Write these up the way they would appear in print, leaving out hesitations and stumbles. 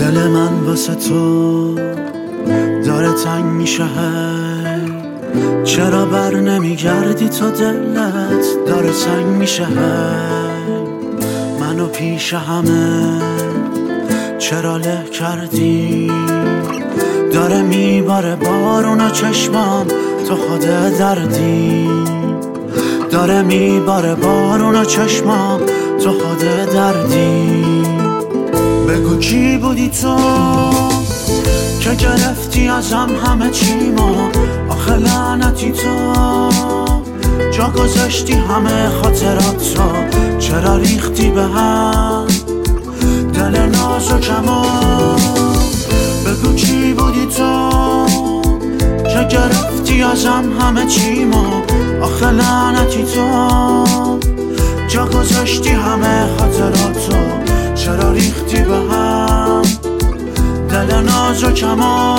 دل من واسه تو داره تنگ میشه، هی چرا بر نمیگردی تو؟ دلت داره سنگ میشه، هی منو پیش همه چرا له کردی؟ داره میباره بارون چشمام، تو خود دردی. داره میباره بارون چشمام، تو خود دردی. بگو کی بودی تو که گرفتی ازم همه چیمو؟ آخه لعنتی تو جا گذاشتی همه خاطراتو، چرا ریختی به هم دل نازکمو؟ بگو کی بودی تو که گرفتی ازم همه چیمو؟ آخه لعنتی تو جا گذاشتی همه خاطراتو، چرا ریختی به هم دل نازکمو؟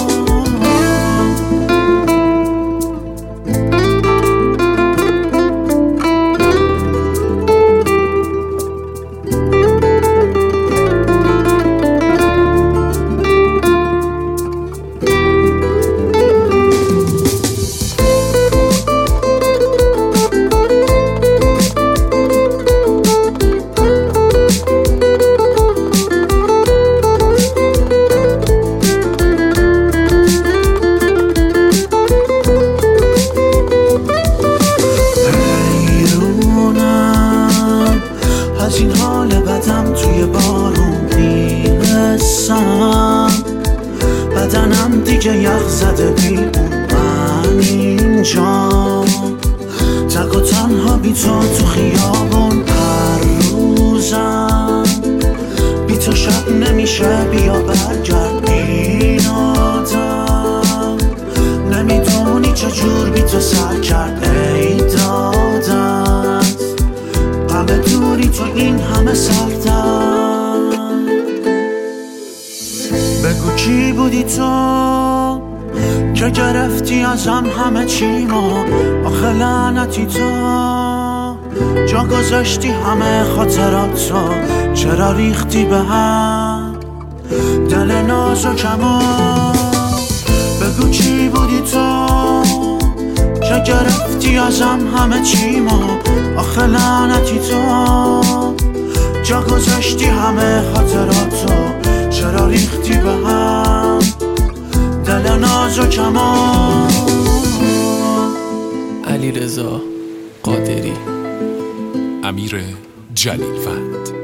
از این حال بدم توی بارون میرسم، بدنم دیگه یخ زده بی اون من اینجا، تک و تنها بی تو خیابون هر روزم، بی تو شب نمیشه، بیا برگرد این آدم، نمیدونی چجور بی تو سر کرد ای دادم، همه دوری تو این همه سردم. بگو کی بودی تو که گرفتی ازم همه چیمو؟ آخه لعنتی تو جا گذاشتی همه خاطراتو، چرا ریختی به هم دل نازکمو؟ بگو کی بودی تو که گرفتی ازم همه چیمو؟ آخه لعنتی تو جا گذاشتی همه خاطراتو، چرا ریختی به هم دل نازکمو؟ علیرضا قادری، امیر جلیلوند.